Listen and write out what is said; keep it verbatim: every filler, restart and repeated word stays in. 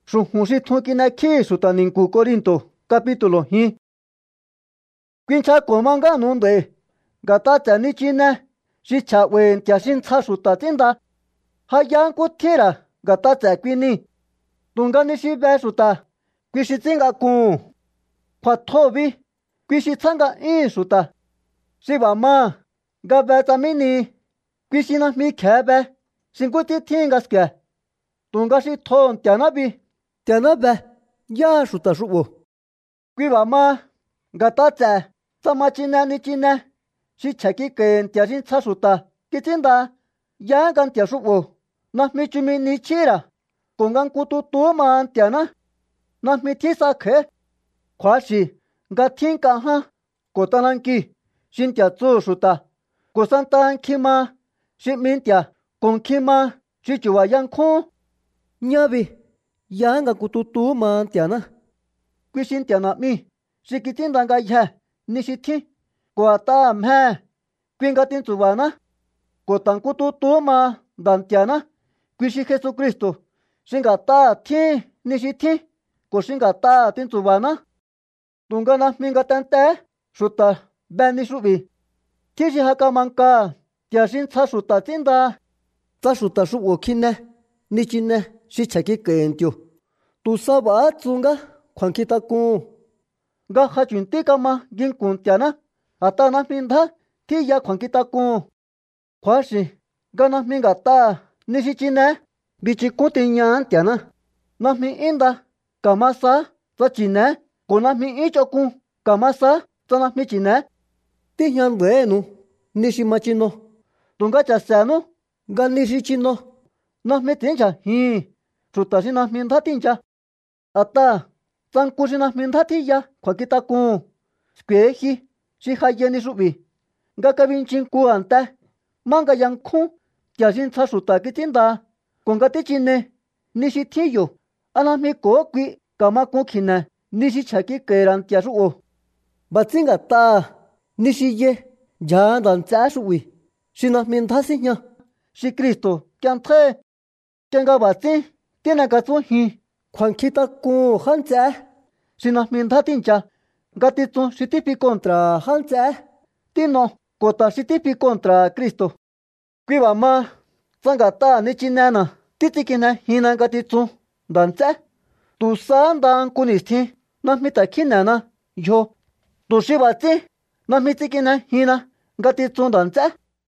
Su si thon kina khi su ta nin ku Corinto capítulo hi. Quincha komanga nunde. Gata cha ni chine. Si cha wen tia sin cha su ta tinda. Ha yang ku thira gata cha kwini. Tunga ni si be su ta. Kwi si tinga ku. Kwa thobi. Kwi si tsanga in su ta. Si ba ma. Ga be ta mini. Kwi si na mi khe be. Sin ku ti tinga ske. Tunga si thon tia na bi. Tia na be. Ya su ta su wo. Kwi ba ma. Gata cha. Tsama chine ni chine. Si cha ki ken tia sin cha su ta. Ki tinda. Ya gan tia su wo. Na mi chumi ni chira. Tunga ku tu tu man tia na. Na mi ti sa khe. Kwa si. Ga tin ka ha. Ko ta nan ki. Sin tia zu su ta. Ko san tan ki ma. Si min tia. Kong ki ma. Si chuwa yang kong. Nya bi. Ya nga ku tu tu man tia na. Kwi sin tia na mi. Si ki tinda nga ya. Ni si tin. Kwa ta mhe. Kwi nga tin zuwa na. Ko tan ku tu tu ma. Dan tia na. Kwi si Jesu Kristo. Si nga ta tin. Ni si tin. Ko si nga ta tin zuwa na. Tunga na mi nga tan te. Suta. Ben ni su bi. Ti si haka manka. Tia sin cha suta tinda. Ta suta su wo kine. Ni chine. Si cha ki ken tio. Tu sa ba tsunga. Kwan ki ta kun. Ga ha chun ti ka ma. Gin kun tia na. Ata na mi nda. Ti ya kwan ki ta kun. Kwa si. Ga na mi nga ta. Ni si chine. Bi chi kun ti nyan tia na. Na mi inda. Ka ma sa. Sa chine. Ko na mi in cho kun. Ka ma sa. Sa na mi chine. Ti nyan le nu. Ni si ma chino. Tunga cha sa nu. Ga ni si chino. Na mi tin cha hin. Suta si na mi nda tin cha. Ata. San ku si na mi nda ti ya. Kwa ki ta kun. Skwe hi. Si ha ye ni su bi. Ga ka bin chin ku ante. Manga yang kun. Tia sin cha suta ki tinda. Konga ti chine. Ni si ti yo. Ana mi ko kwi. Ka ma kun kine. Ni si cha ki keran tia su o. Ba tsinga ta. Ni si ye. Ya dan cha su wi. Si na mi nda si nya. Si Kristo. Kian tre. Kian ga ba tsin. Tina ka tsu hin. Kwan ki ta kun han cha. Si na mi nda tin cha. Ga ti tsu si ti pi kontra han cha. Tino. Ko ta si ti pi kontra Kristo. Kwi ba ma. Tsanga ta ni chinena. Ti ti kine hina ga ti tsu. Dan cha. Tu san dan kunis tin. Na mi ta kinena. Yo. Tu si ba tsin. Na mi ti kine hina. Ga ti tsu dan cha.